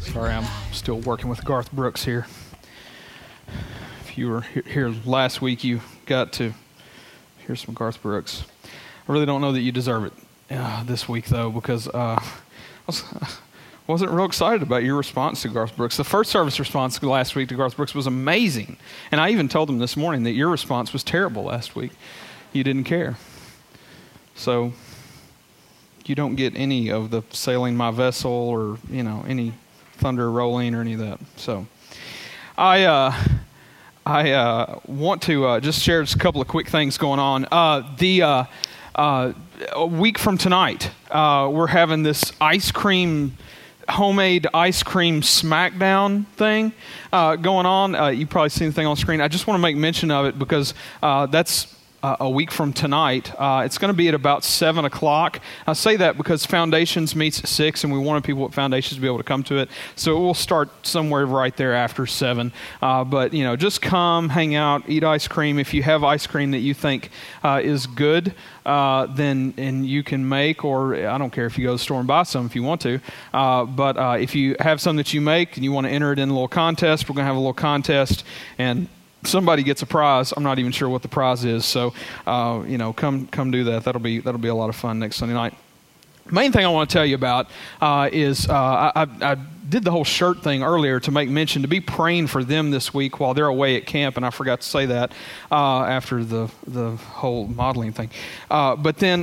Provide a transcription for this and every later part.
Sorry, I'm still working with Garth Brooks here. If you were here last week, you got to hear some Garth Brooks. I really don't know that you deserve it this week, though, because I wasn't real excited about your response to Garth Brooks. The first service response last week to Garth Brooks was amazing. And I even told them this morning that your response was terrible last week. You didn't care. So you don't get any of the sailing my vessel or, any thunder rolling or any of that. So I want to just share just a couple of quick things going on. A week from tonight, we're having this homemade ice cream smackdown thing going on. You've probably seen the thing on screen. I just want to make mention of it because that's a week from tonight. It's going to be at about 7 o'clock. I say that because Foundations meets at 6, and we wanted people at Foundations to be able to come to it. So it will start somewhere right there after 7. But, just come, hang out, eat ice cream. If you have ice cream that you think is good, then you can make, or I don't care if you go to the store and buy some if you want to. But if you have some that you make and you want to enter it in a little contest, we're going to have a little contest, and somebody gets a prize. I'm not even sure what the prize is, so come do that. That'll be a lot of fun next Sunday night. Main thing I want to tell you about is I did the whole shirt thing earlier to make mention to be praying for them this week while they're away at camp, and I forgot to say that after the whole modeling thing. But then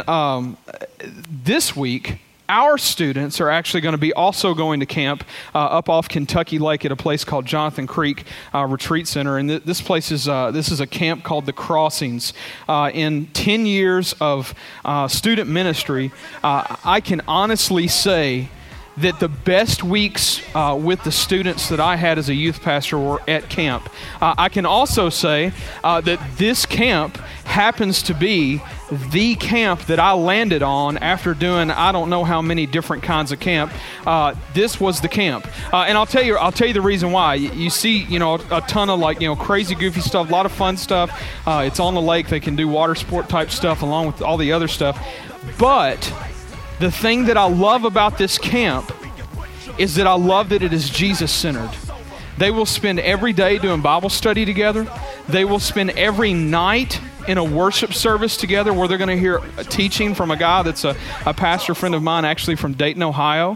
this week, our students are actually going to be also going to camp up off Kentucky Lake at a place called Jonathan Creek Retreat Center. And this place is a camp called The Crossings. In 10 years of student ministry, I can honestly say that the best weeks with the students that I had as a youth pastor were at camp. I can also say that this camp happens to be the camp that I landed on after doing I don't know how many different kinds of camp. This was the camp, and I'll tell you the reason why. You see, a ton of crazy, goofy stuff, a lot of fun stuff. It's on the lake; they can do water sport type stuff along with all the other stuff. But the thing that I love about this camp is that I love that it is Jesus-centered. They will spend every day doing Bible study together. They will spend every night in a worship service together where they're going to hear a teaching from a guy that's a pastor friend of mine, actually from Dayton, Ohio.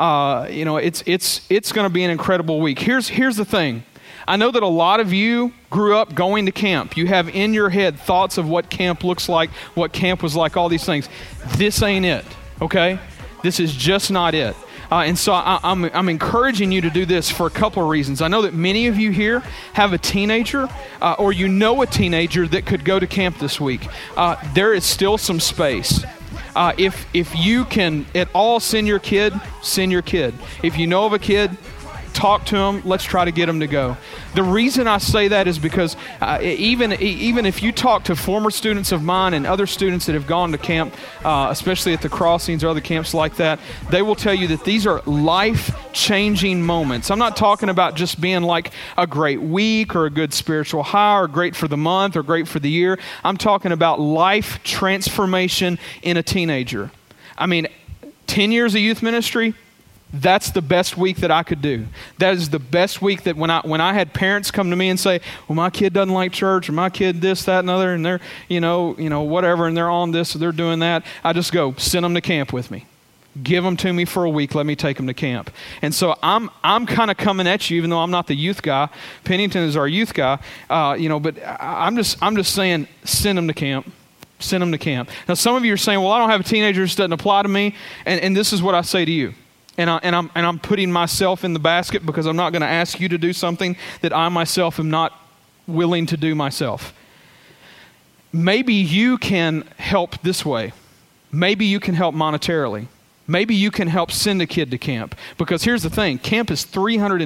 It's going to be an incredible week. Here's the thing. I know that a lot of you grew up going to camp. You have in your head thoughts of what camp looks like, what camp was like, all these things. This ain't it, okay? This is just not it. And so I'm encouraging you to do this for a couple of reasons. I know that many of you here have a teenager or a teenager that could go to camp this week. There is still some space. If you can at all send your kid, send your kid. If you know of a kid, talk to them. Let's try to get them to go. The reason I say that is because even if you talk to former students of mine and other students that have gone to camp, especially at the Crossings or other camps like that, they will tell you that these are life-changing moments. I'm not talking about just being like a great week or a good spiritual high or great for the month or great for the year. I'm talking about life transformation in a teenager. 10 years of youth ministry, that's the best week that I could do. That is the best week that when I had parents come to me and say, well, my kid doesn't like church, or my kid this, that, and other, and they're, whatever, and they're on this, or they're doing that, I just go, send them to camp with me. Give them to me for a week. Let me take them to camp. And so I'm kind of coming at you, even though I'm not the youth guy. Pennington is our youth guy, but I'm just saying, send them to camp. Send them to camp. Now, some of you are saying, well, I don't have a teenager, this doesn't apply to me. And this is what I say to you. And I'm putting myself in the basket because I'm not going to ask you to do something that I myself am not willing to do myself. Maybe you can help this way. Maybe you can help monetarily. Maybe you can help send a kid to camp. Because here's the thing, camp is $320.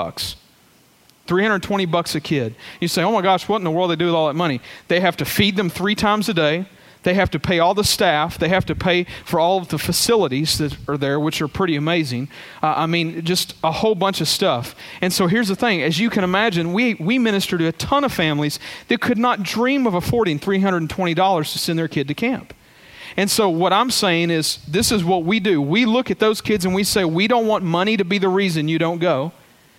$320 a kid. You say, oh my gosh, what in the world do they do with all that money? They have to feed them 3 times a day. They have to pay all the staff. They have to pay for all of the facilities that are there, which are pretty amazing. Just a whole bunch of stuff. And so here's the thing. As you can imagine, we minister to a ton of families that could not dream of affording $320 to send their kid to camp. And so what I'm saying is, this is what we do. We look at those kids and we say, we don't want money to be the reason you don't go.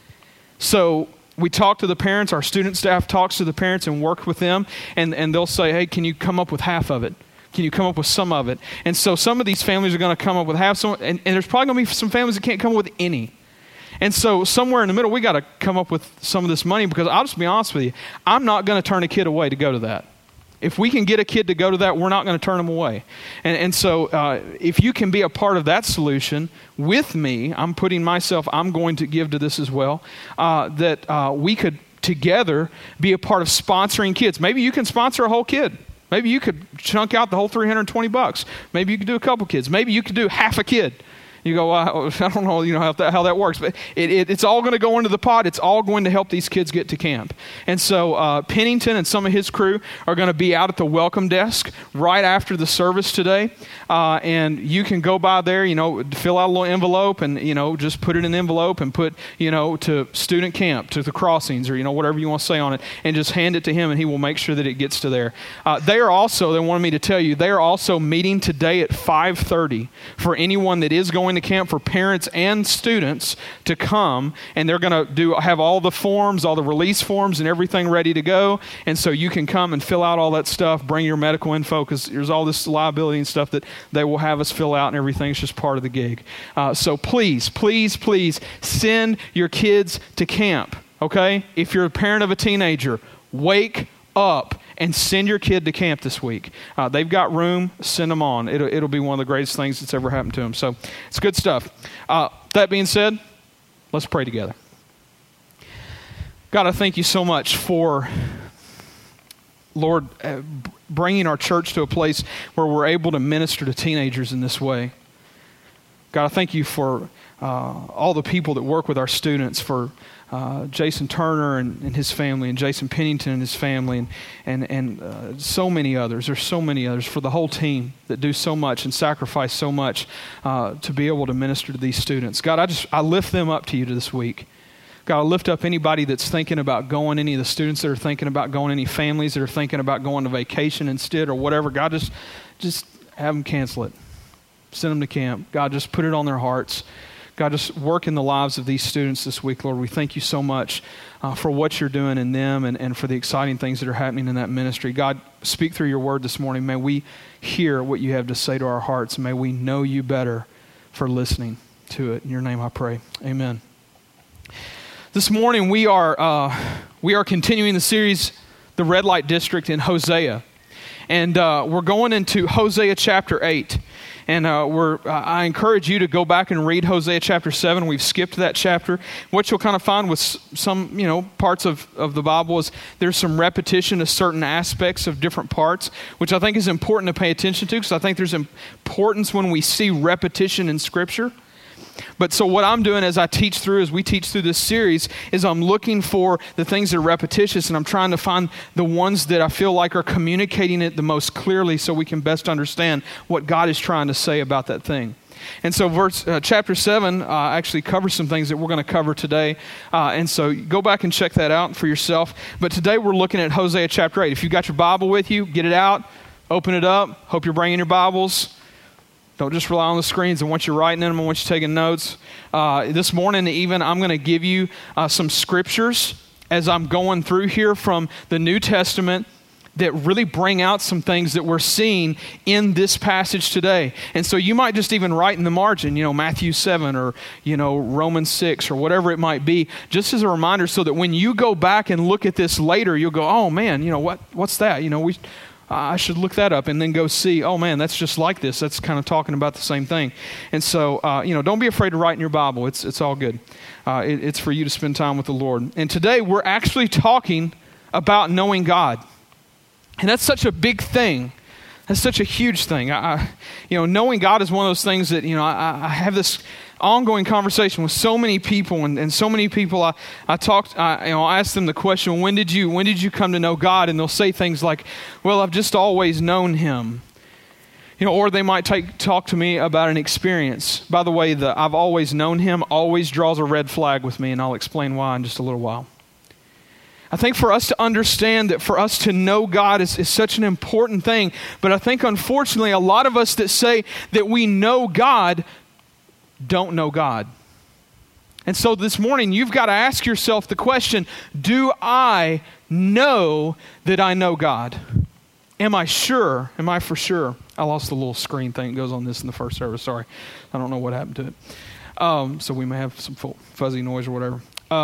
So we talk to the parents, our student staff talks to the parents and work with them, and they'll say, hey, can you come up with half of it? Can you come up with some of it? And so some of these families are going to come up with half, some, and there's probably going to be some families that can't come up with any. And so somewhere in the middle, we got to come up with some of this money, because I'll just be honest with you, I'm not going to turn a kid away to go to that. If we can get a kid to go to that, we're not going to turn them away. And so if you can be a part of that solution with me, I'm going to give to this as well, that we could together be a part of sponsoring kids. Maybe you can sponsor a whole kid. Maybe you could chunk out the whole $320. Maybe you could do a couple kids. Maybe you could do half a kid. You go, well, I don't know, how that works, but it's all going to go into the pot. It's all going to help these kids get to camp. And so Pennington and some of his crew are going to be out at the welcome desk right after the service today. And you can go by there, fill out a little envelope and, just put it in an envelope and put, to student camp, to the crossings, or, whatever you want to say on it, and just hand it to him, and he will make sure that it gets to there. They wanted me to tell you, they are also meeting today at 5:30 for anyone that is going to camp, for parents and students to come, and they're going to have all the forms, all the release forms and everything ready to go. And so you can come and fill out all that stuff, bring your medical info, because there's all this liability and stuff that they will have us fill out, and everything is just part of the gig. So please, please, please send your kids to camp, okay? If you're a parent of a teenager, wake up and send your kid to camp this week. They've got room. Send them on. It'll be one of the greatest things that's ever happened to them. So it's good stuff. That being said, let's pray together. God, I thank you so much for, Lord, bringing our church to a place where we're able to minister to teenagers in this way. God, I thank you for all the people that work with our students, for Jason Turner and his family, and Jason Pennington and his family, and so many others. There's so many others, for the whole team that do so much and sacrifice so much to be able to minister to these students. God, I lift them up to you this week. God, I lift up anybody that's thinking about going, any of the students that are thinking about going, any families that are thinking about going to vacation instead or whatever. God, just have them cancel it. Send them to camp. God, just put it on their hearts. God, just work in the lives of these students this week, Lord. We thank you so much for what you're doing in them and for the exciting things that are happening in that ministry. God, speak through your word this morning. May we hear what you have to say to our hearts. May we know you better for listening to it. In your name I pray. Amen. This morning we are continuing the series, The Red Light District, in Hosea. And we're going into Hosea chapter 8. And I encourage you to go back and read Hosea chapter 7. We've skipped that chapter. What you'll kind of find with some, parts of the Bible is there's some repetition of certain aspects of different parts, which I think is important to pay attention to, because I think there's importance when we see repetition in Scripture. But so what I'm doing as we teach through this series, is I'm looking for the things that are repetitious, and I'm trying to find the ones that I feel like are communicating it the most clearly so we can best understand what God is trying to say about that thing. And so chapter 7 actually covers some things that we're going to cover today. And so go back and check that out for yourself. But today we're looking at Hosea chapter 8. If you've got your Bible with you, get it out, open it up. Hope you're bringing your Bibles. Don't just rely on the screens. I want you writing in them. I want you taking notes. This morning even, I'm going to give you some scriptures as I'm going through here from the New Testament that really bring out some things that we're seeing in this passage today. And so you might just even write in the margin, Matthew 7 or, Romans 6 or whatever it might be, just as a reminder, so that when you go back and look at this later, you'll go, oh man, what's that? I should look that up, and then go see, oh man, that's just like this. That's kind of talking about the same thing. And so, don't be afraid to write in your Bible. It's all good. It's for you to spend time with the Lord. And today we're actually talking about knowing God. And that's such a big thing. That's such a huge thing. Knowing God is one of those things that, I have this ongoing conversation with so many people, and so many people I ask them the question, when did you come to know God? And they'll say things like, well, I've just always known him. Or they might talk to me about an experience. By the way, the I've always known him always draws a red flag with me, and I'll explain why in just a little while. I think for us to understand that for us to know God is such an important thing. But I think, unfortunately, a lot of us that say that we know God don't know God. And so this morning, you've got to ask yourself the question, do I know that I know God? Am I sure? Am I for sure? I lost the little screen thing that goes on this in the first service. Sorry. I don't know what happened to it. So we may have some fuzzy noise or whatever.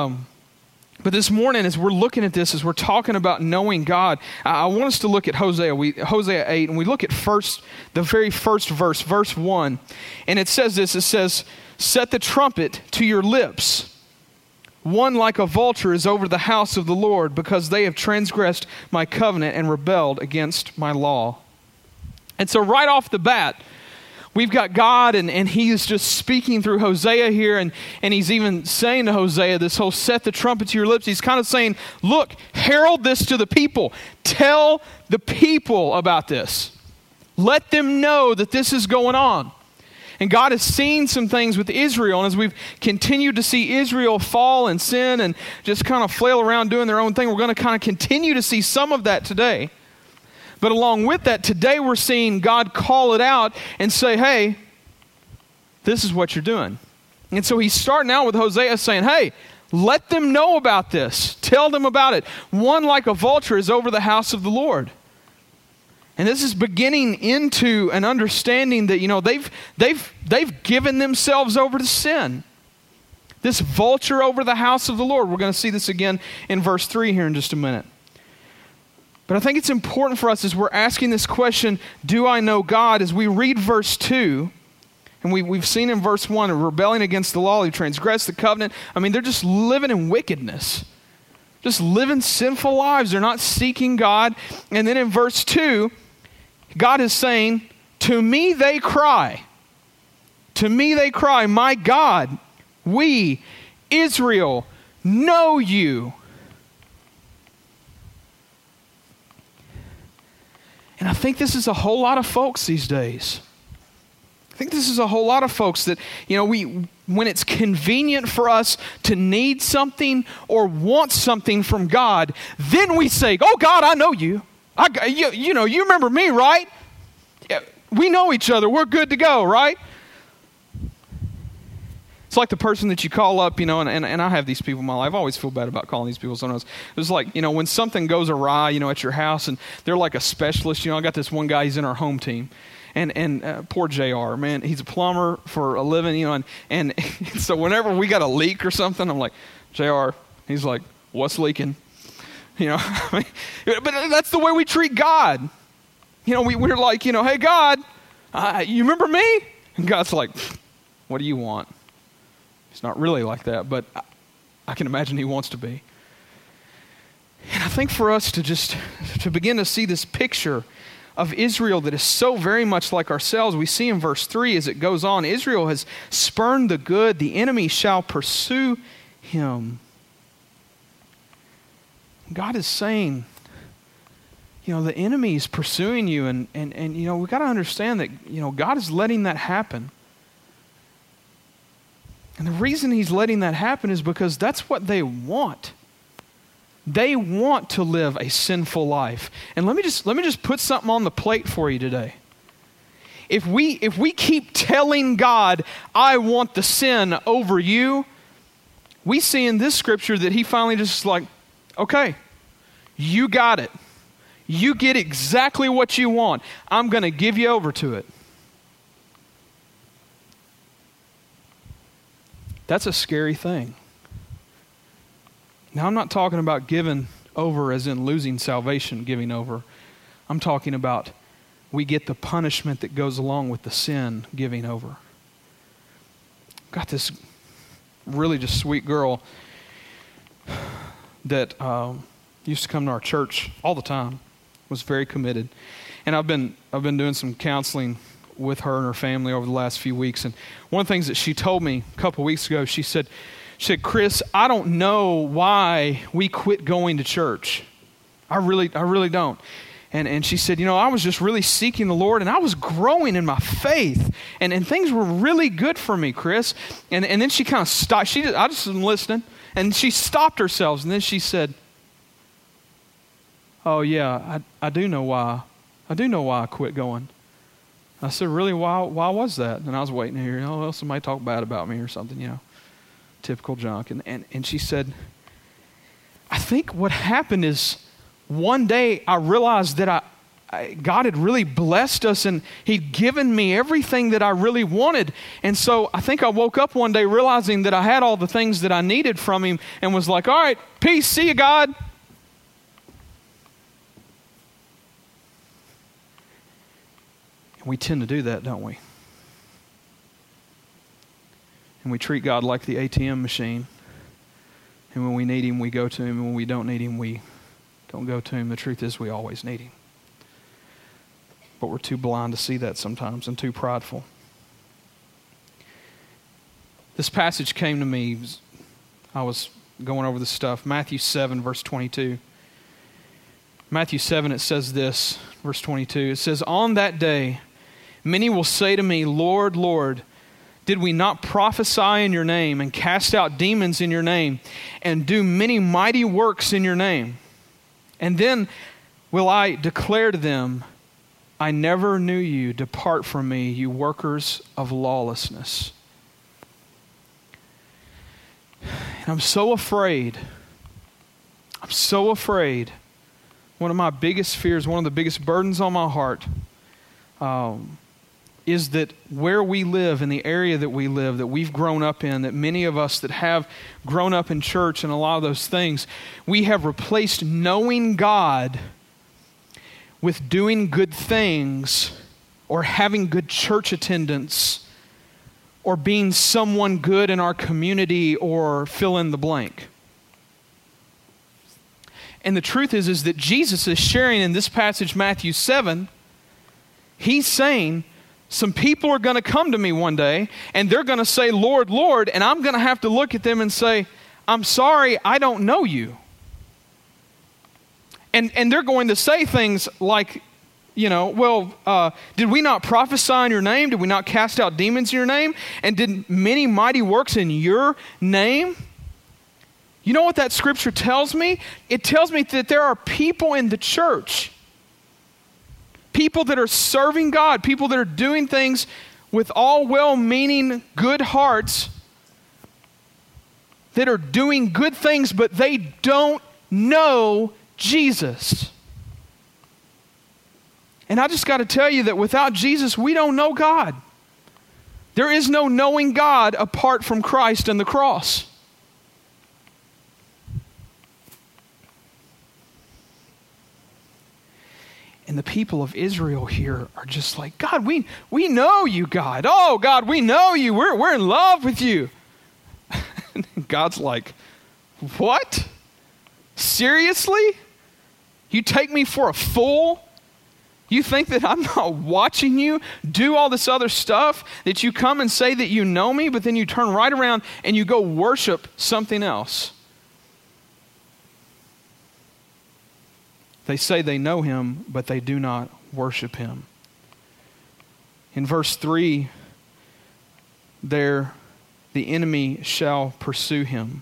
But this morning, as we're looking at this, as we're talking about knowing God, I want us to look at Hosea 8, and we look at the very first verse, verse 1. And it says this, it says, "Set the trumpet to your lips. One like a vulture is over the house of the Lord, because they have transgressed my covenant and rebelled against my law." And so right off the bat, we've got God, and he is just speaking through Hosea here, and he's even saying to Hosea this whole set the trumpet to your lips. He's kind of saying, look, herald this to the people. Tell the people about this. Let them know that this is going on. And God has seen some things with Israel, and as we've continued to see Israel fall and sin and just kind of flail around doing their own thing, we're going to kind of continue to see some of that today. But along with that, today we're seeing God call it out and say, hey, this is what you're doing. And so he's starting out with Hosea saying, hey, let them know about this. Tell them about it. One like a vulture is over the house of the Lord. And this is beginning into an understanding that, they've given themselves over to sin. This vulture over the house of the Lord. We're going to see this again in verse 3 here in just a minute. But I think it's important for us as we're asking this question, do I know God? As we read verse 2, and we've seen in verse 1, rebelling against the law, they transgressed the covenant. I mean, they're just living in wickedness. Just living sinful lives. They're not seeking God. And then in verse 2, God is saying, to me they cry. To me they cry, my God, we, Israel, know you. And I think this is a whole lot of folks these days. I think this is a whole lot of folks that, when it's convenient for us to need something or want something from God, then we say, oh God, I know you. You remember me, right? We know each other. We're good to go, right? It's like the person that you call up, and I have these people in my life. I always feel bad about calling these people sometimes. It's like, when something goes awry, at your house, and they're like a specialist. I got this one guy, he's in our home team. And poor JR, man, he's a plumber for a living, and so whenever we got a leak or something, I'm like, JR, he's like, what's leaking? But that's the way we treat God. We're like, hey God, you remember me? And God's like, what do you want? It's not really like that, but I can imagine he wants to be. And I think for us to begin to see this picture of Israel that is so very much like ourselves, we see in verse 3 as it goes on, Israel has spurned the good, the enemy shall pursue him. God is saying, the enemy is pursuing you, and we've got to understand that, God is letting that happen. And the reason he's letting that happen is because that's what they want. They want to live a sinful life. And let me just put something on the plate for you today. If we keep telling God, I want the sin over you, we see in this scripture that he finally just like, okay, you got it. You get exactly what you want. I'm going to give you over to it. That's a scary thing. Now, I'm not talking about giving over as in losing salvation, giving over. I'm talking about we get the punishment that goes along with the sin, giving over. Got this really just sweet girl that used to come to our church all the time, was very committed. And I've been doing some counseling with her and her family over the last few weeks. And one of the things that she told me a couple weeks ago, she said, Chris, I don't know why we quit going to church. I really don't. And she said, I was just really seeking the Lord, and I was growing in my faith, and things were really good for me, Chris. And then she kind of stopped. I just wasn't listening, and she stopped herself, and then she said, "Oh yeah, I do know why. I do know why I quit going." I said, "Really? Why was that?" And I was waiting to hear, "Oh, well, somebody talk bad about me or something, typical junk." And she said, "I think what happened is one day I realized that God had really blessed us and He'd given me everything that I really wanted. And so I think I woke up one day realizing that I had all the things that I needed from Him and was like, all right, peace, see you, God." And we tend to do that, don't we? And we treat God like the ATM machine. And when we need Him, we go to Him. And when we don't need Him, we don't go to Him. The truth is we always need Him. But we're too blind to see that sometimes and too prideful. This passage came to me. I was going over this stuff. Matthew 7, verse 22. Matthew 7, it says this, verse 22. It says, "On that day, many will say to me, 'Lord, Lord, did we not prophesy in your name and cast out demons in your name and do many mighty works in your name?' And then will I declare to them, 'I never knew you. Depart from me, you workers of lawlessness.'" And I'm so afraid. I'm so afraid. One of my biggest fears, one of the biggest burdens on my heart, is that where we live, in the area that we live, that we've grown up in, that many of us that have grown up in church and a lot of those things, we have replaced knowing God with doing good things or having good church attendance or being someone good in our community or fill in the blank. And the truth is that Jesus is sharing in this passage, Matthew 7, He's saying, some people are going to come to me one day and they're going to say, "Lord, Lord," and I'm going to have to look at them and say, "I'm sorry, I don't know you." And they're going to say things like, did we not prophesy in your name? Did we not cast out demons in your name? And did many mighty works in your name? You know what that scripture tells me? It tells me that there are people in the church, people that are serving God, people that are doing things with all well-meaning, good hearts, that are doing good things, but they don't know Jesus. And I just got to tell you that without Jesus, we don't know God. There is no knowing God apart from Christ and the cross. And the people of Israel here are just like, "God, we know you, God. Oh, God, we know you. We're in love with you." And God's like, "What? Seriously? You take me for a fool? You think that I'm not watching you do all this other stuff? That you come and say that you know me, but then you turn right around and you go worship something else?" They say they know Him, but they do not worship Him. In verse 3, there, the enemy shall pursue him.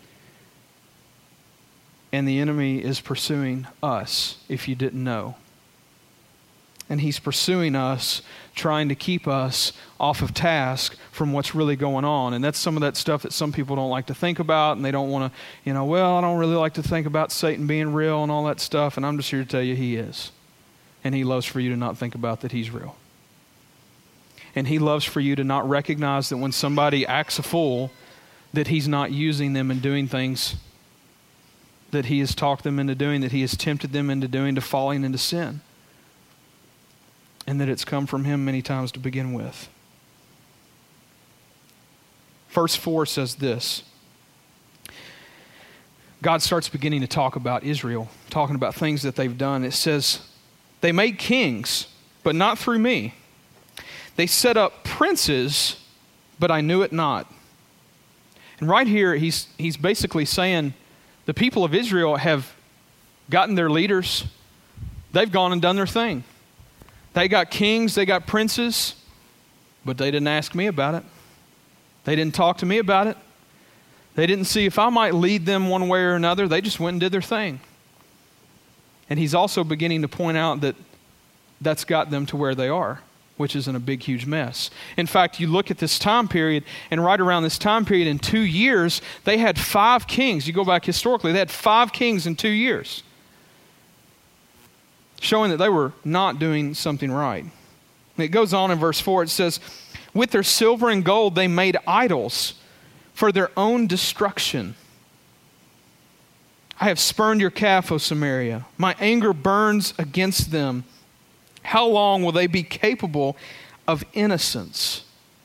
And the enemy is pursuing us, if you didn't know. And he's pursuing us, trying to keep us off of task from what's really going on. And that's some of that stuff that some people don't like to think about, and they don't want to, I don't really like to think about Satan being real and all that stuff. And I'm just here to tell you he is. And he loves for you to not think about that he's real. And he loves for you to not recognize that when somebody acts a fool, that he's not using them and doing things that he has talked them into doing, that he has tempted them into doing, to falling into sin. And that it's come from him many times to begin with. Verse 4 says this. God starts beginning to talk about Israel, talking about things that they've done. It says, they made kings, but not through me. They set up princes, but I knew it not. And right here, he's basically saying the people of Israel have gotten their leaders. They've gone and done their thing. They got kings, they got princes, but they didn't ask me about it. They didn't talk to me about it. They didn't see if I might lead them one way or another. They just went and did their thing. And he's also beginning to point out that that's got them to where they are, which is in a big, huge mess. In fact, you look at this time period, and right around this time period, in 2 years, they had 5 kings. You go back historically, they had 5 kings in 2 years, showing that they were not doing something right. And it goes on in verse 4, it says, with their silver and gold they made idols for their own destruction. I have spurned your calf, O Samaria. My anger burns against them. How long will they be capable of innocence?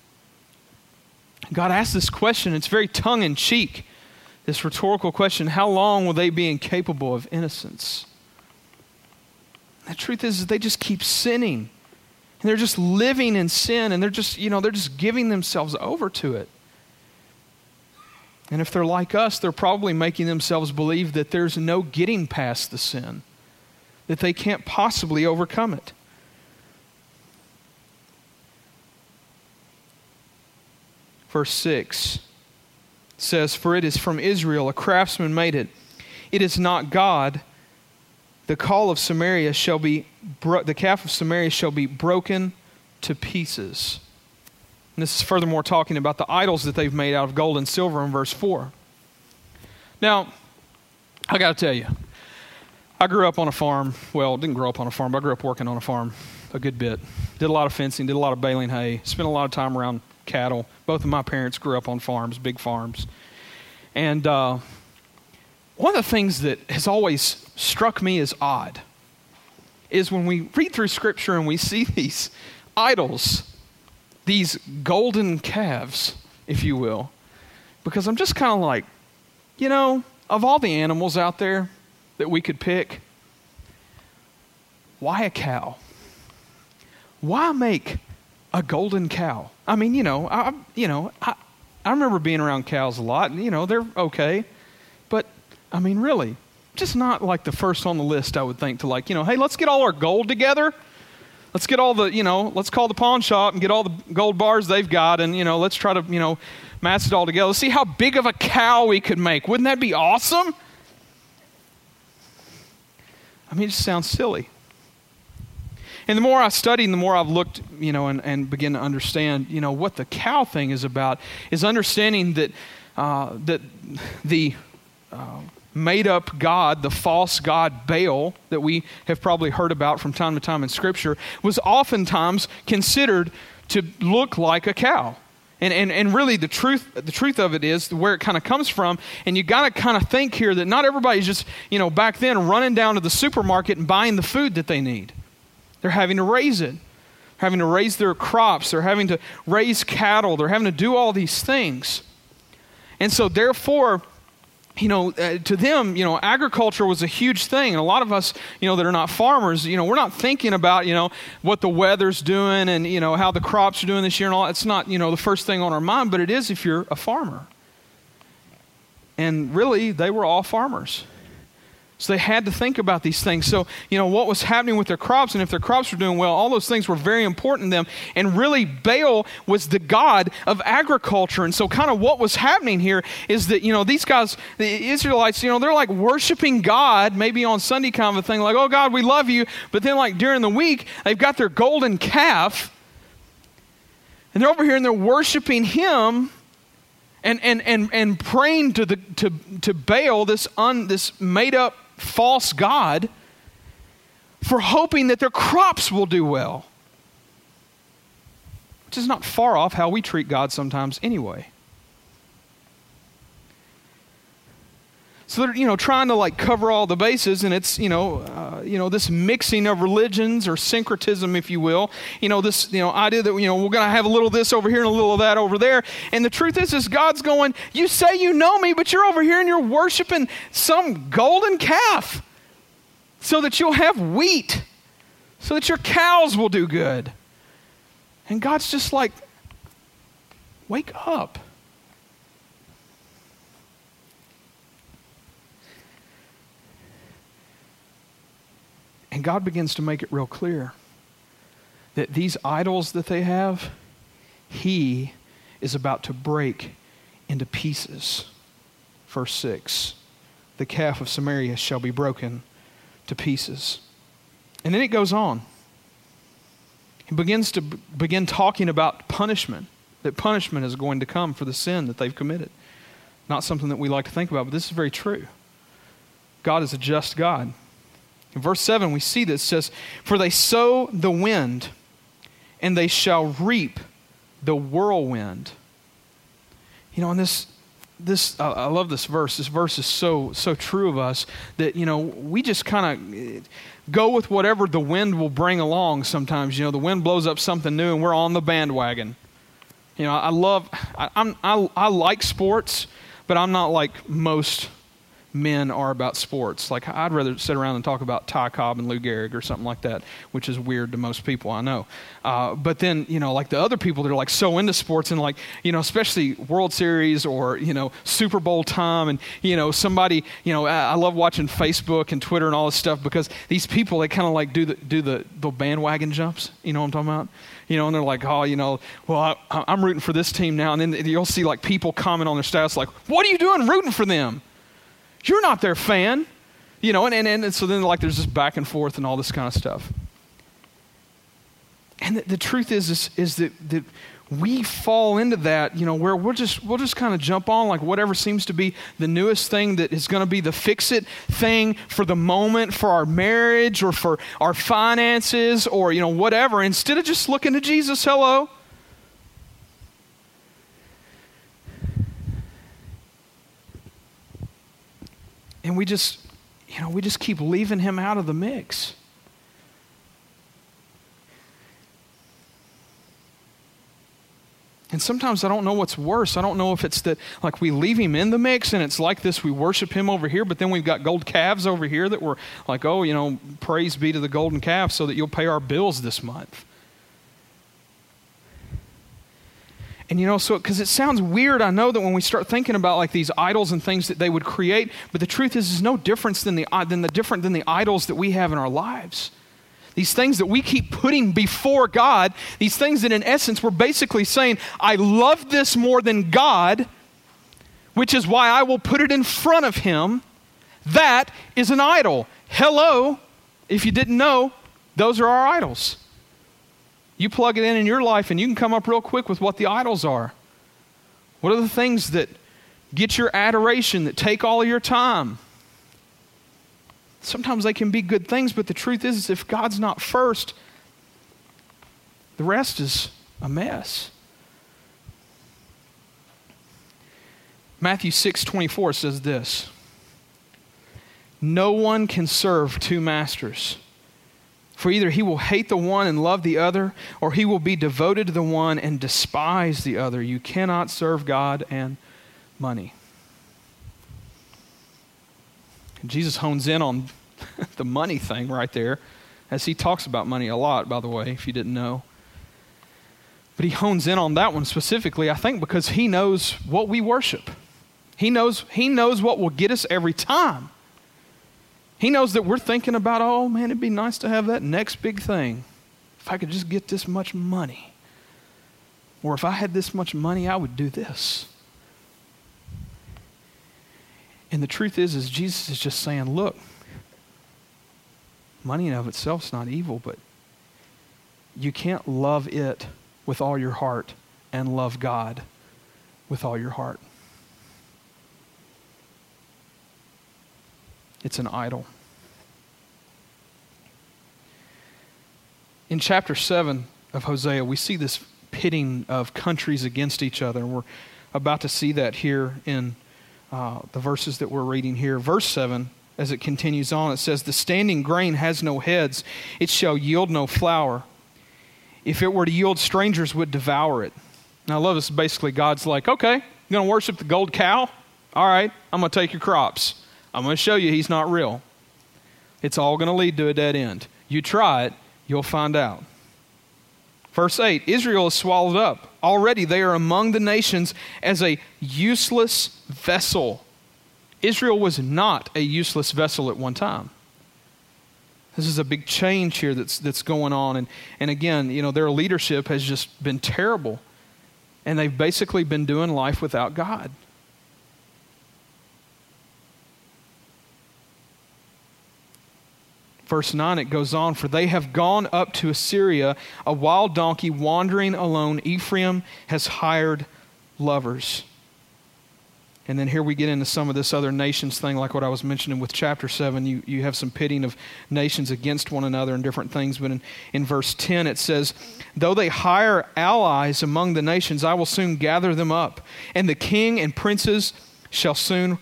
God asked this question. It's very tongue-in-cheek, this rhetorical question. How long will they be incapable of innocence? The truth is they just keep sinning. And they're just living in sin, and they're just giving themselves over to it. And if they're like us, they're probably making themselves believe that there's no getting past the sin, that they can't possibly overcome it. Verse 6 says, for it is from Israel, a craftsman made it. It is not God. The calf of Samaria shall be broken to pieces. And this is furthermore talking about the idols that they've made out of gold and silver in verse 4. Now, I got to tell you, I grew up on a farm. Well, didn't grow up on a farm, but I grew up working on a farm a good bit. Did a lot of fencing, did a lot of baling hay, spent a lot of time around cattle. Both of my parents grew up on farms, big farms. And one of the things that has always struck me as odd is when we read through Scripture and we see these idols, these golden calves, if you will, because I'm just kind of like, of all the animals out there that we could pick, why a cow? Why make a golden cow? I mean, I remember being around cows a lot, and, they're okay. But, I mean, really, just not like the first on the list, I would think, to hey, let's get all our gold together. Let's get all the, let's call the pawn shop and get all the gold bars they've got, and, let's try to, match it all together. Let's see how big of a cow we could make. Wouldn't that be awesome? I mean, it just sounds silly. And the more I studied and the more I've looked, and begin to understand, what the cow thing is about, is understanding that the made-up god, the false god Baal, that we have probably heard about from time to time in Scripture, was oftentimes considered to look like a cow. And really the truth of it is where it kind of comes from, and you got to kind of think here that not everybody's just, back then running down to the supermarket and buying the food that they need. They're having to raise it. They're having to raise their crops. They're having to raise cattle. They're having to do all these things. And so therefore, to them, agriculture was a huge thing. And a lot of us, that are not farmers, we're not thinking about, what the weather's doing and, how the crops are doing this year and all. It's not, the first thing on our mind, but it is if you're a farmer. And really, they were all farmers. So they had to think about these things. So, what was happening with their crops, and if their crops were doing well, all those things were very important to them. And really, Baal was the god of agriculture. And so kind of what was happening here is that, these guys, the Israelites, they're like worshiping God, maybe on Sunday kind of a thing, like, oh, God, we love you. But then like during the week, they've got their golden calf, and they're over here and they're worshiping him and praying to Baal, this made-up false god, for hoping that their crops will do well. Which is not far off how we treat God sometimes anyway. So they're, trying to cover all the bases, and it's, this mixing of religions, or syncretism, if you will. This, idea that, we're going to have a little of this over here and a little of that over there. And the truth is God's going, you say you know me, but you're over here and you're worshiping some golden calf so that you'll have wheat, so that your cows will do good. And God's just like, wake up. And God begins to make it real clear that these idols that they have, He is about to break into pieces. Verse 6, the calf of Samaria shall be broken to pieces. And then it goes on. He begins to talking about punishment, that punishment is going to come for the sin that they've committed. Not something that we like to think about, but this is very true. God is a just God. In verse 7, we see this. It says, "For they sow the wind, and they shall reap the whirlwind." You know, and I love this verse. This verse is so true of us that, you know, we just kind of go with whatever the wind will bring along sometimes. You know, the wind blows up something new and we're on the bandwagon. You know, I like sports, but I'm not like most men are about sports. Like, I'd rather sit around and talk about Ty Cobb and Lou Gehrig or something like that, which is weird to most people, I know. But then, you know, like the other people that are like so into sports and like, you know, especially World Series or, you know, Super Bowl time and, you know, somebody, you know, I love watching Facebook and Twitter and all this stuff because these people, they kind of like do the bandwagon jumps, you know what I'm talking about? You know, and they're like, oh, you know, well, I'm rooting for this team now. And then you'll see like people comment on their status like, what are you doing rooting for them? You're not their fan, you know, and so then like there's this back and forth and all this kind of stuff. And the truth is that we fall into that, you know, where we'll just kind of jump on like whatever seems to be the newest thing that is going to be the fix-it thing for the moment, for our marriage or for our finances or, you know, whatever, instead of just looking to Jesus. Hello. And we just keep leaving him out of the mix. And sometimes I don't know what's worse. I don't know if it's that like we leave him in the mix and it's like this, we worship him over here, but then we've got gold calves over here that we're like, oh, you know, praise be to the golden calf so that you'll pay our bills this month. And you know, so because it sounds weird, I know that when we start thinking about like these idols and things that they would create, but the truth is no difference than the idols that we have in our lives. These things that we keep putting before God, these things that in essence we're basically saying, I love this more than God, which is why I will put it in front of him. That is an idol. Hello, if you didn't know, those are our idols. You plug it in your life and you can come up real quick with what the idols are. What are the things that get your adoration, that take all of your time? Sometimes they can be good things, but the truth is if God's not first, the rest is a mess. Matthew 6:24 says this, "No one can serve two masters. For either he will hate the one and love the other, or he will be devoted to the one and despise the other. You cannot serve God and money." And Jesus hones in on the money thing right there, as he talks about money a lot, by the way, if you didn't know. But he hones in on that one specifically, I think, because he knows what we worship. He knows what will get us every time. He knows that we're thinking about, oh man, it'd be nice to have that next big thing. If I could just get this much money. Or if I had this much money, I would do this. And the truth is Jesus is just saying, look, money in of itself is not evil, but you can't love it with all your heart and love God with all your heart. It's an idol. In chapter 7 of Hosea, we see this pitting of countries against each other. And we're about to see that here in the verses that we're reading here. Verse 7, as it continues on, it says, "The standing grain has no heads. It shall yield no flour. If it were to yield, strangers would devour it." Now I love this. Basically, God's like, okay, you're going to worship the gold cow? All right, I'm going to take your crops. I'm going to show you he's not real. It's all going to lead to a dead end. You try it, you'll find out. Verse 8, "Israel is swallowed up. Already they are among the nations as a useless vessel." Israel was not a useless vessel at one time. This is a big change here that's going on. And again, you know, their leadership has just been terrible. And they've basically been doing life without God. Verse 9, it goes on, "For they have gone up to Assyria, a wild donkey wandering alone. Ephraim has hired lovers." And then here we get into some of this other nations thing, like what I was mentioning with chapter 7. You have some pitting of nations against one another and different things. But in verse 10 it says, "Though they hire allies among the nations, I will soon gather them up. And the king and princes shall soon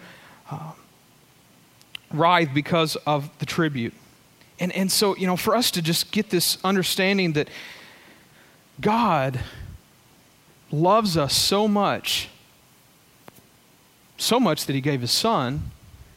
writhe because of the tribute." And so, for us to just get this understanding that God loves us so much that He gave His Son,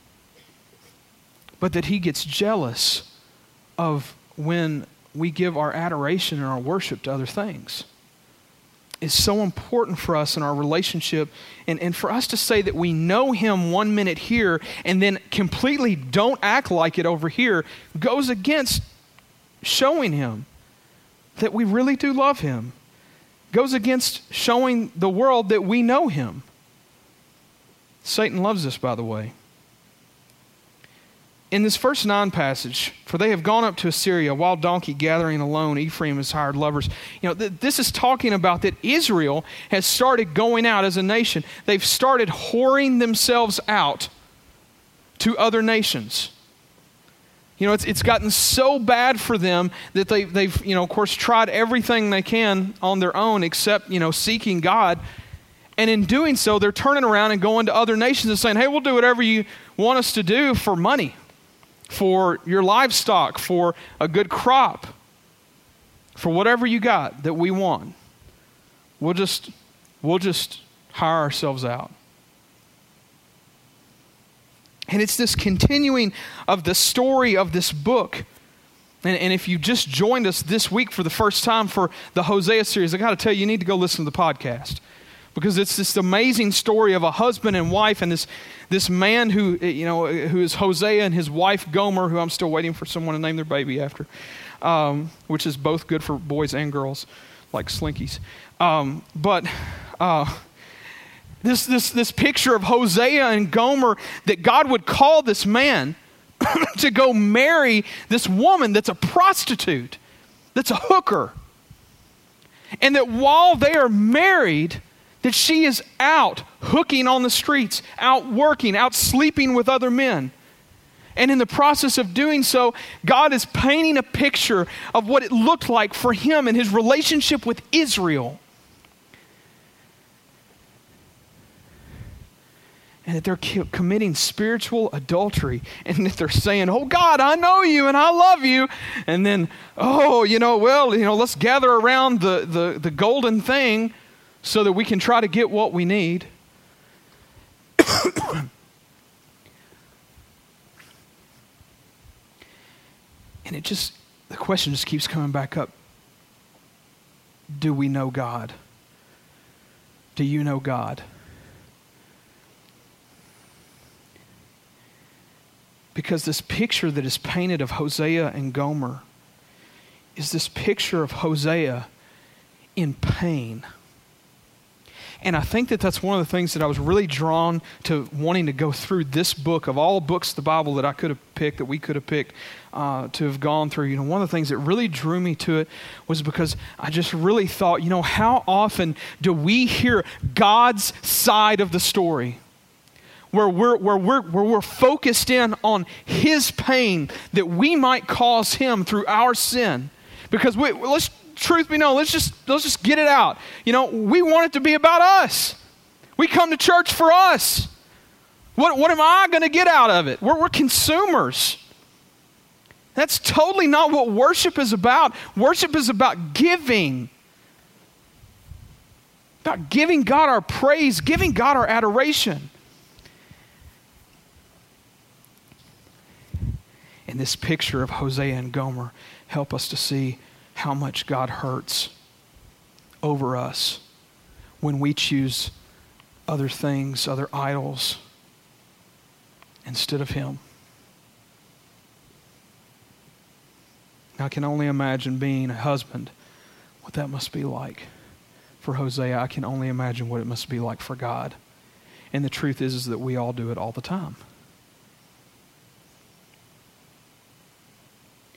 but that He gets jealous of when we give our adoration and our worship to other things, is so important for us in our relationship. And for us to say that we know Him 1 minute here and then completely don't act like it over here goes against showing Him that we really do love Him. Goes against showing the world that we know Him. Satan loves this, by the way. In this verse 9 passage, "For they have gone up to Assyria, a wild donkey gathering alone. Ephraim has hired lovers." This is talking about that Israel has started going out as a nation. They've started whoring themselves out to other nations. It's gotten so bad for them that they've of course, tried everything they can on their own except, seeking God. And in doing so, they're turning around and going to other nations and saying, "Hey, we'll do whatever you want us to do for money, for your livestock, for a good crop, for whatever you got that we want. We'll just hire ourselves out." And it's this continuing of the story of this book. And if you just joined us this week for the first time for the Hosea series, I got to tell you, you need to go listen to the podcast. Because it's this amazing story of a husband and wife, and this man who is Hosea, and his wife Gomer, who I'm still waiting for someone to name their baby after, which is both good for boys and girls, like Slinkies. This picture of Hosea and Gomer, that God would call this man to go marry this woman that's a prostitute, that's a hooker, and that while they are married, that she is out hooking on the streets, out working, out sleeping with other men. And in the process of doing so, God is painting a picture of what it looked like for Him and His relationship with Israel. And that they're committing spiritual adultery. And that they're saying, "Oh God, I know you and I love you." And then, let's gather around the golden thing so that we can try to get what we need. And the question just keeps coming back up. Do we know God? Do you know God? Because this picture that is painted of Hosea and Gomer is this picture of Hosea in pain. And I think that that's one of the things that I was really drawn to wanting to go through this book. Of all books of the Bible that I could have picked, that we could have picked to have gone through, one of the things that really drew me to it was because I just really thought, how often do we hear God's side of the story? Where we're focused in on His pain that we might cause Him through our sin. Because truth be known, let's just get it out. We want it to be about us. We come to church for us. What am I going to get out of it? We're consumers. That's totally not what worship is about. Worship is about giving. About giving God our praise, giving God our adoration. And this picture of Hosea and Gomer help us to see how much God hurts over us when we choose other things, other idols, instead of Him. I can only imagine being a husband, what that must be like. For Hosea, I can only imagine what it must be like for God. And the truth is that we all do it all the time.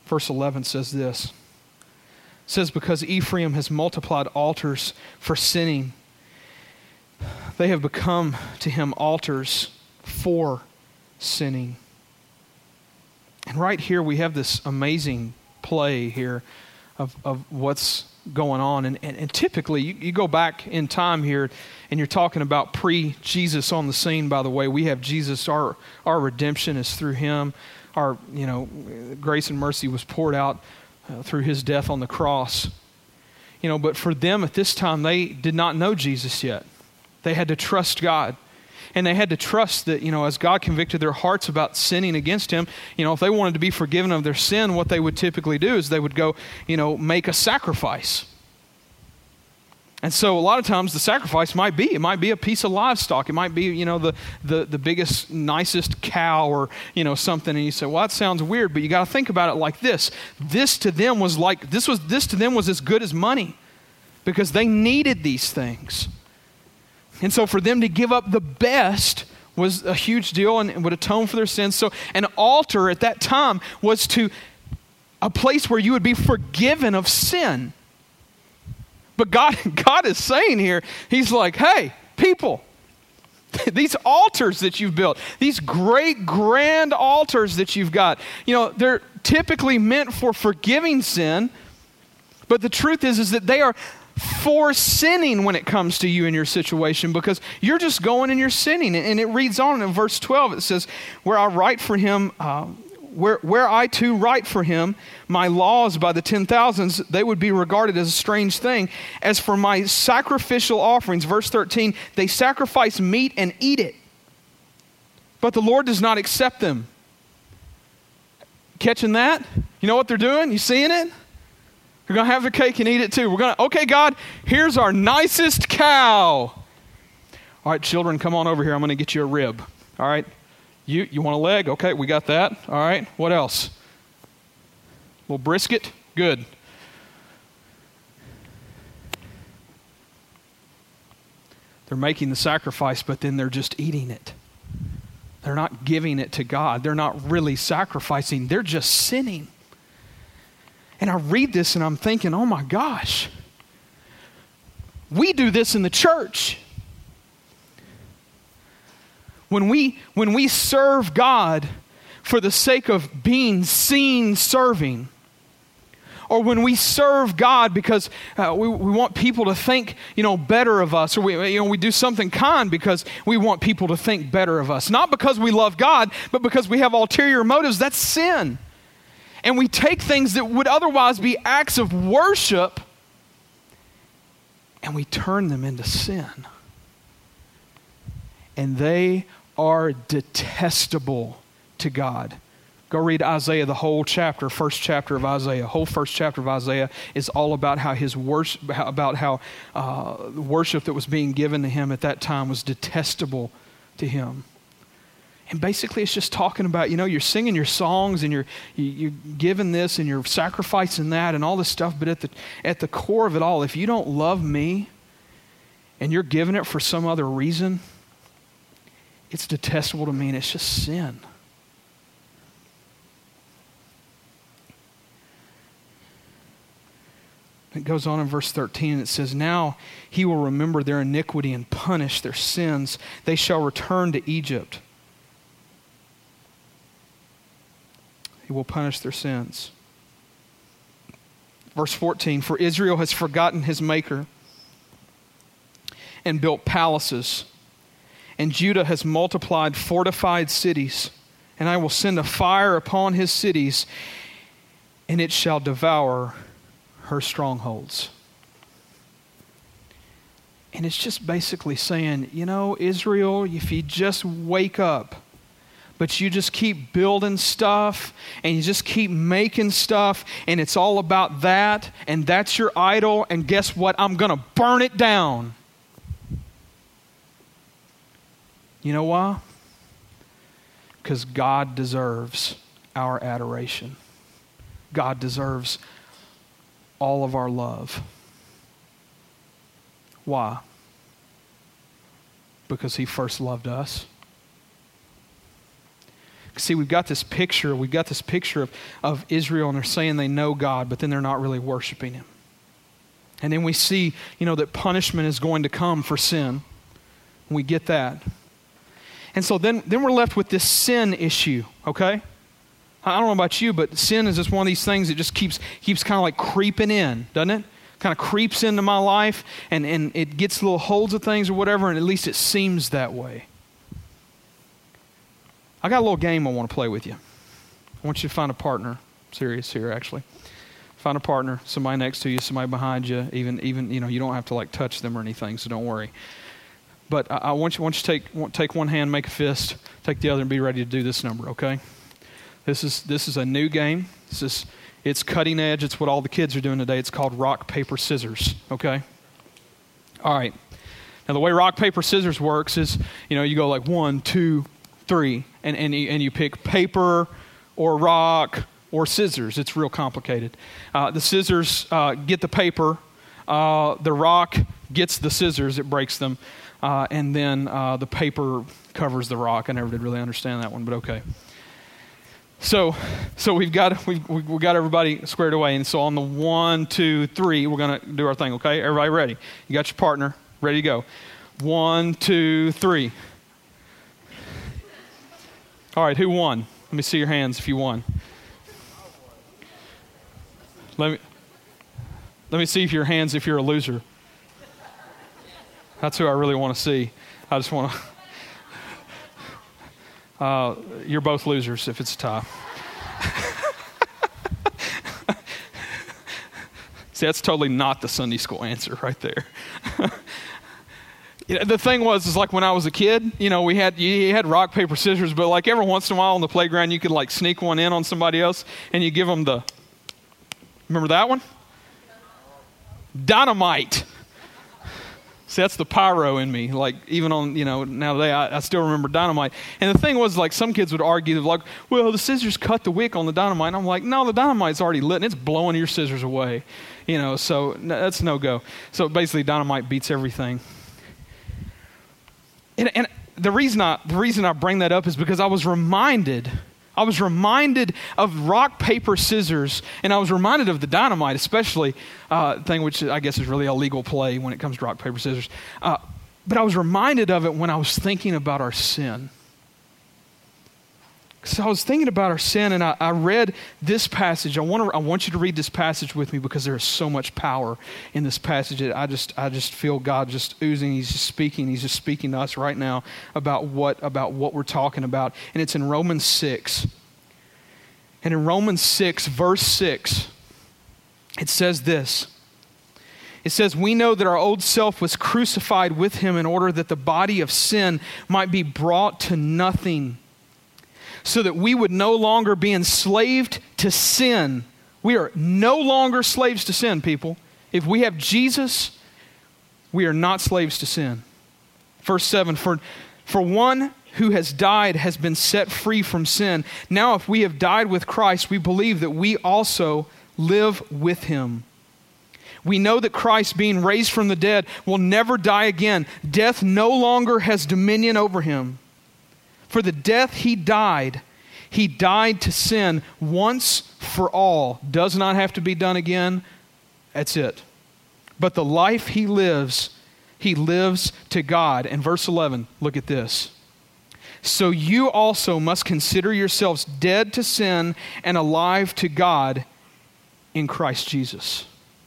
Verse 11 says this. It says, because Ephraim has multiplied altars for sinning, they have become to him altars for sinning. And right here we have this amazing play here of what's going on. And typically, you go back in time here, and you're talking about pre-Jesus on the scene, by the way. We have Jesus, our redemption is through him. Our, grace and mercy was poured out through his death on the cross. But for them at this time, they did not know Jesus yet. They had to trust God. And they had to trust that, as God convicted their hearts about sinning against him, if they wanted to be forgiven of their sin, what they would typically do is they would go, make a sacrifice. And so a lot of times the sacrifice might be a piece of livestock. It might be, the biggest, nicest cow or, something. And you say, well, that sounds weird, but you got to think about it like this. This to them was as good as money because they needed these things. And so for them to give up the best was a huge deal and would atone for their sins. So an altar at that time was to a place where you would be forgiven of sin. But God is saying here, he's like, hey, people, these altars that you've built, these great grand altars that you've got, they're typically meant for forgiving sin. But the truth is that they are for sinning when it comes to you in your situation, because you're just going and you're sinning. And it reads on in verse 12, it says, where I write for him, where I too write for him my laws by the 10,000s, they would be regarded as a strange thing. As for my sacrificial offerings, verse 13, they sacrifice meat and eat it, but the Lord does not accept them. Catching that? You know what they're doing? You seeing it? We're going to have the cake and eat it too. Okay, God, here's our nicest cow. All right, children, come on over here. I'm going to get you a rib. All right. You want a leg? Okay, we got that. All right. What else? A little brisket? Good. They're making the sacrifice, but then they're just eating it. They're not giving it to God. They're not really sacrificing. They're just sinning. And I read this and I'm thinking, oh my gosh, we do this in the church. When we serve God for the sake of being seen serving, or when we serve God because we want people to think, better of us, or we do something kind because we want people to think better of us, not because we love God, but because we have ulterior motives, that's sin. And we take things that would otherwise be acts of worship and we turn them into sin. And they are detestable to God. Go read Isaiah, the whole chapter, first chapter of Isaiah. Whole first chapter of Isaiah is all about how his worship, the worship that was being given to him at that time was detestable to him. And basically it's just talking about, you're singing your songs and you're giving this and you're sacrificing that and all this stuff. But at the core of it all, if you don't love me and you're giving it for some other reason, it's detestable to me and it's just sin. It goes on in verse 13 and it says, now he will remember their iniquity and punish their sins. They shall return to Egypt. He will punish their sins. Verse 14, for Israel has forgotten his maker and built palaces, and Judah has multiplied fortified cities, and I will send a fire upon his cities, and it shall devour her strongholds. And it's just basically saying, Israel, if you just wake up, but you just keep building stuff and you just keep making stuff and it's all about that and that's your idol, and guess what? I'm going to burn it down. You know why? Because God deserves our adoration. God deserves all of our love. Why? Because he first loved us. See, we've got this picture of Israel, and they're saying they know God, but then they're not really worshiping him. And then we see, that punishment is going to come for sin. We get that. And so then we're left with this sin issue, okay? I don't know about you, but sin is just one of these things that just keeps kind of like creeping in, doesn't it? Kind of creeps into my life, and it gets little holds of things or whatever, and at least it seems that way. I got a little game I want to play with you. I want you to find a partner. Serious here, actually. Find a partner, somebody next to you, somebody behind you. Even you don't have to like touch them or anything, so don't worry. But I want you to take one hand, make a fist, take the other, and be ready to do this number. Okay? This is a new game. It's cutting edge. It's what all the kids are doing today. It's called rock, paper, scissors. Okay? All right. Now the way rock, paper, scissors works is you go like 1, 2, 3, and you pick paper or rock or scissors. It's real complicated. The scissors get the paper. The rock gets the scissors. It breaks them. And then the paper covers the rock. I never did really understand that one, but okay. So we've got everybody squared away. And so on the 1, 2, 3, we're going to do our thing, okay? Everybody ready? You got your partner. Ready to go. 1, 2, 3. All right, who won? Let me see your hands if you won. Let me see if your hands if you're a loser. That's who I really want to see. I just want to... you're both losers if it's a tie. See, that's totally not the Sunday school answer right there. The thing was like when I was a kid, you had rock, paper, scissors, but like every once in a while on the playground, you could like sneak one in on somebody else, and you give them remember that one? Dynamite. See, that's the pyro in me. Like even on, now today, I still remember dynamite. And the thing was like some kids would argue like, well, the scissors cut the wick on the dynamite. And I'm like, no, the dynamite's already lit and it's blowing your scissors away. So that's no go. So basically dynamite beats everything. And the reason I bring that up is because I was reminded of rock, paper, scissors, and I was reminded of the dynamite, especially thing, which I guess is really a legal play when it comes to rock, paper, scissors. But I was reminded of it when I was thinking about our sin. So I was thinking about our sin, and I read this passage. I want you to read this passage with me because there is so much power in this passage. I just feel God just oozing. He's just speaking. He's just speaking to us right now about what we're talking about. And it's in Romans 6. And in Romans 6, verse 6, it says this. It says, "We know that our old self was crucified with him in order that the body of sin might be brought to nothing, so that we would no longer be enslaved to sin." We are no longer slaves to sin, people. If we have Jesus, we are not slaves to sin. Verse 7, for one who has died has been set free from sin. Now if we have died with Christ, we believe that we also live with him. We know that Christ, being raised from the dead, will never die again. Death no longer has dominion over him. For the death he died to sin once for all. Does not have to be done again. That's it. But the life he lives to God. And verse 11, look at this. So you also must consider yourselves dead to sin and alive to God in Christ Jesus.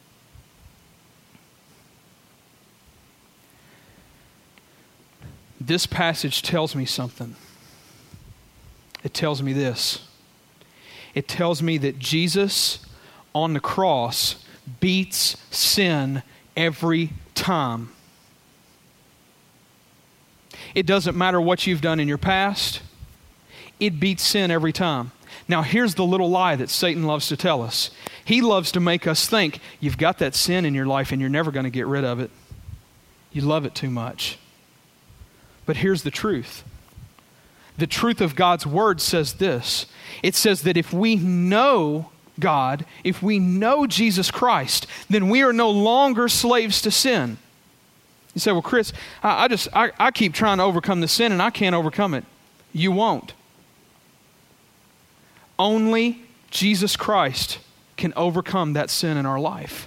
This passage tells me something. It tells me this. It tells me that Jesus on the cross beats sin every time. It doesn't matter what you've done in your past. It beats sin every time. Now here's the little lie that Satan loves to tell us. He loves to make us think you've got that sin in your life and you're never going to get rid of it. You love it too much. But here's the truth. The truth of God's word says this. It says that if we know God, if we know Jesus Christ, then we are no longer slaves to sin. You say, well, Chris, I keep trying to overcome the sin and I can't overcome it. You won't. Only Jesus Christ can overcome that sin in our life.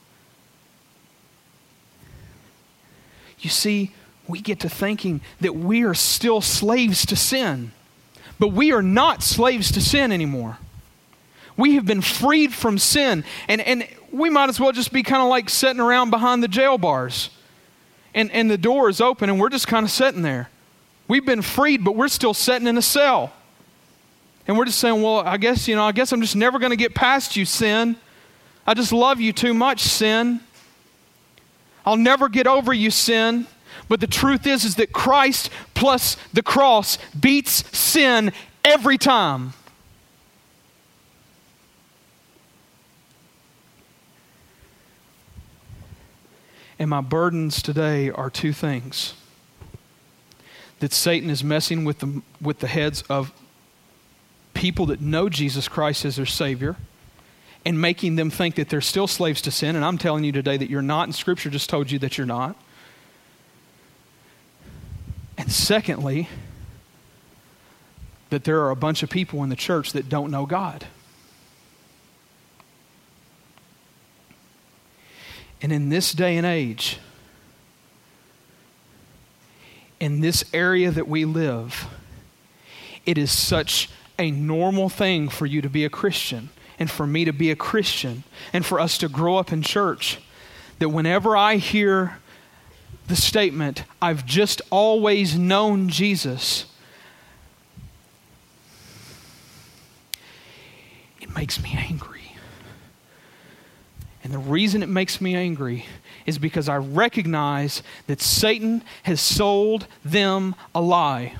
You see, we get to thinking that we are still slaves to sin. But we are not slaves to sin anymore. We have been freed from sin. And we might as well just be kind of like sitting around behind the jail bars. And the door is open and we're just kind of sitting there. We've been freed, but we're still sitting in a cell. And we're just saying, well, I guess I'm just never going to get past you, sin. I just love you too much, sin. I'll never get over you, sin. But the truth is that Christ plus the cross beats sin every time. And my burdens today are two things. That Satan is messing with the heads of people that know Jesus Christ as their Savior and making them think that they're still slaves to sin. And I'm telling you today that you're not, and Scripture just told you that you're not. And secondly, that there are a bunch of people in the church that don't know God. And in this day and age, in this area that we live, it is such a normal thing for you to be a Christian and for me to be a Christian and for us to grow up in church that whenever I hear the statement, I've just always known Jesus, it makes me angry. And the reason it makes me angry is because I recognize that Satan has sold them a lie.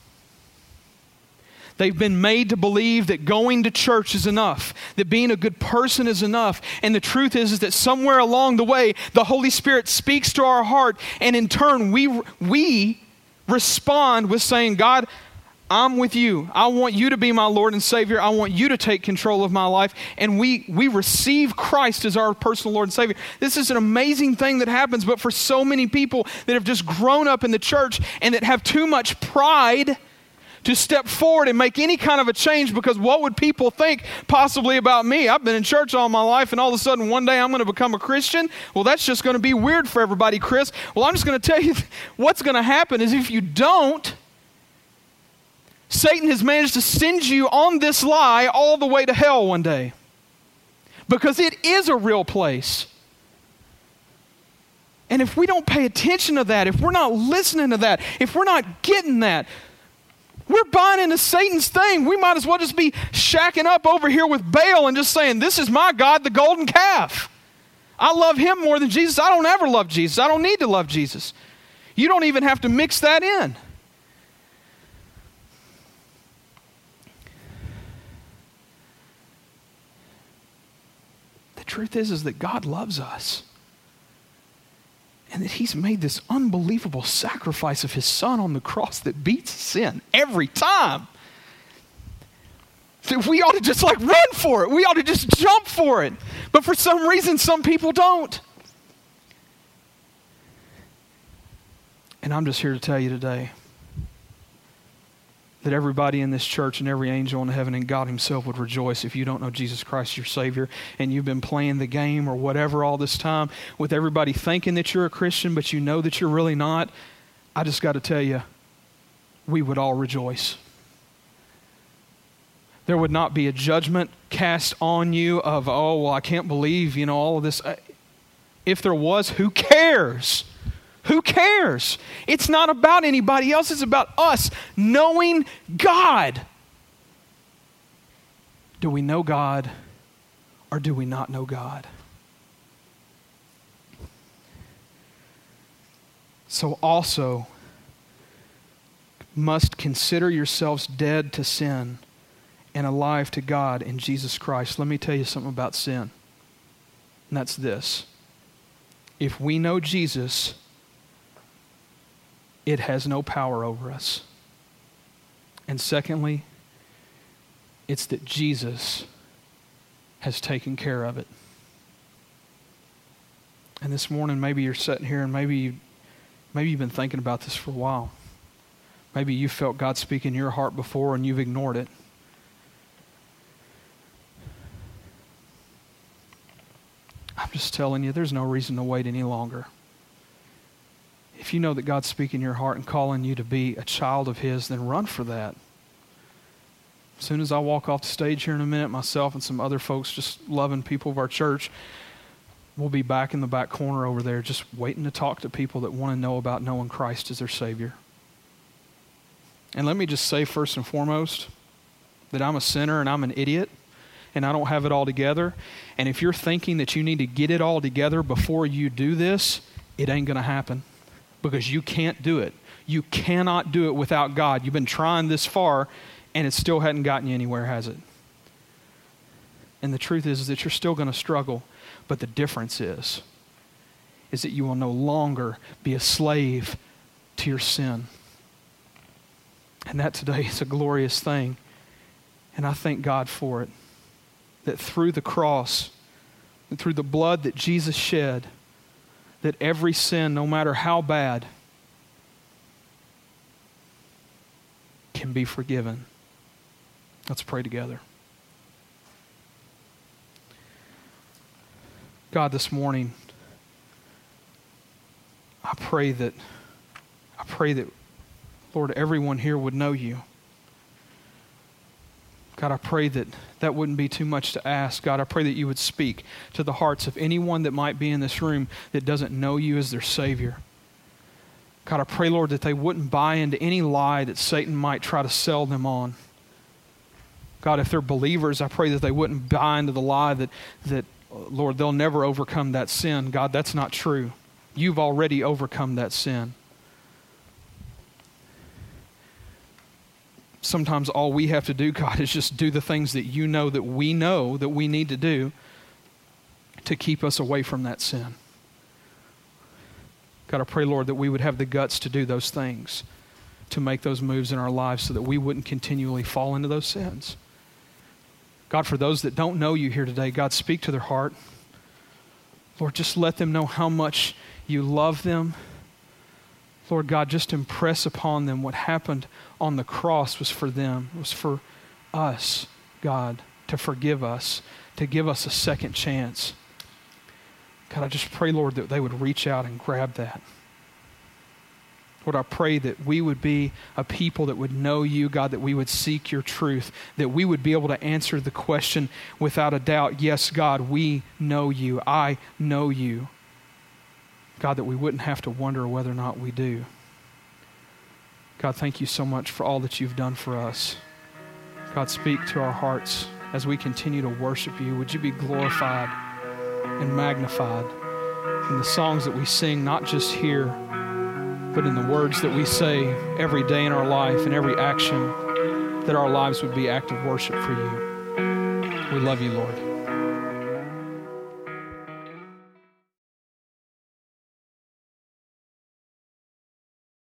They've been made to believe that going to church is enough, that being a good person is enough. And the truth is that somewhere along the way, the Holy Spirit speaks to our heart, and in turn, we respond with saying, God, I'm with you. I want you to be my Lord and Savior. I want you to take control of my life. And we receive Christ as our personal Lord and Savior. This is an amazing thing that happens, but for so many people that have just grown up in the church and that have too much pride to step forward and make any kind of a change, because what would people think possibly about me? I've been in church all my life and all of a sudden one day I'm going to become a Christian? Well, that's just going to be weird for everybody, Chris. Well, I'm just going to tell you what's going to happen is if you don't, Satan has managed to send you on this lie all the way to hell one day. Because it is a real place. And if we don't pay attention to that, if we're not listening to that, if we're not getting that, we're buying into Satan's thing. We might as well just be shacking up over here with Baal and just saying, this is my God, the golden calf. I love him more than Jesus. I don't ever love Jesus. I don't need to love Jesus. You don't even have to mix that in. The truth is that God loves us. And that he's made this unbelievable sacrifice of his son on the cross that beats sin every time. That we ought to just run for it. We ought to just jump for it. But for some reason, some people don't. And I'm just here to tell you today that everybody in this church and every angel in heaven and God himself would rejoice if you don't know Jesus Christ your Savior and you've been playing the game or whatever all this time with everybody thinking that you're a Christian but you know that you're really not. I just got to tell you, we would all rejoice. There would not be a judgment cast on you of, oh, well, I can't believe, all of this. If there was, who cares? Who cares? It's not about anybody else. It's about us knowing God. Do we know God or do we not know God? So also must consider yourselves dead to sin and alive to God in Jesus Christ. Let me tell you something about sin. And that's this. If we know Jesus, it has no power over us. And secondly, it's that Jesus has taken care of it. And this morning, maybe you're sitting here and maybe you've been thinking about this for a while. Maybe you felt God speak in your heart before and you've ignored it. just telling you, there's no reason to wait any longer. If you know that God's speaking in your heart and calling you to be a child of His, then run for that. As soon as I walk off the stage here in a minute, myself and some other folks, just loving people of our church, we'll be back in the back corner over there just waiting to talk to people that want to know about knowing Christ as their Savior. And let me just say first and foremost that I'm a sinner and I'm an idiot and I don't have it all together. And if you're thinking that you need to get it all together before you do this, it ain't going to happen because you can't do it. You cannot do it without God. You've been trying this far and it still hadn't gotten you anywhere, has it? And the truth is that you're still going to struggle. But the difference is that you will no longer be a slave to your sin. And that today is a glorious thing. And I thank God for it. That through the cross and through the blood that Jesus shed, that every sin, no matter how bad, can be forgiven. Let's pray together. God, this morning, I pray that, Lord, everyone here would know you. God, I pray that that wouldn't be too much to ask. God, I pray that you would speak to the hearts of anyone that might be in this room that doesn't know you as their Savior. God, I pray, Lord, that they wouldn't buy into any lie that Satan might try to sell them on. God, if they're believers, I pray that they wouldn't buy into the lie that Lord, they'll never overcome that sin. God, that's not true. You've already overcome that sin. Sometimes all we have to do, God, is just do the things that you know that we need to do to keep us away from that sin. God, I pray, Lord, that we would have the guts to do those things, to make those moves in our lives so that we wouldn't continually fall into those sins. God, for those that don't know you here today, God, speak to their heart. Lord, just let them know how much you love them. Lord God, just impress upon them what happened on the cross was for them. It was for us, God, to forgive us, to give us a second chance. God, I just pray, Lord, that they would reach out and grab that. Lord, I pray that we would be a people that would know you, God, that we would seek your truth, that we would be able to answer the question without a doubt, yes, God, we know you. I know you. God, that we wouldn't have to wonder whether or not we do. God, thank you so much for all that you've done for us. God, speak to our hearts as we continue to worship you. Would you be glorified and magnified in the songs that we sing, not just here, but in the words that we say every day in our life and every action, that our lives would be active worship for you. We love you, Lord.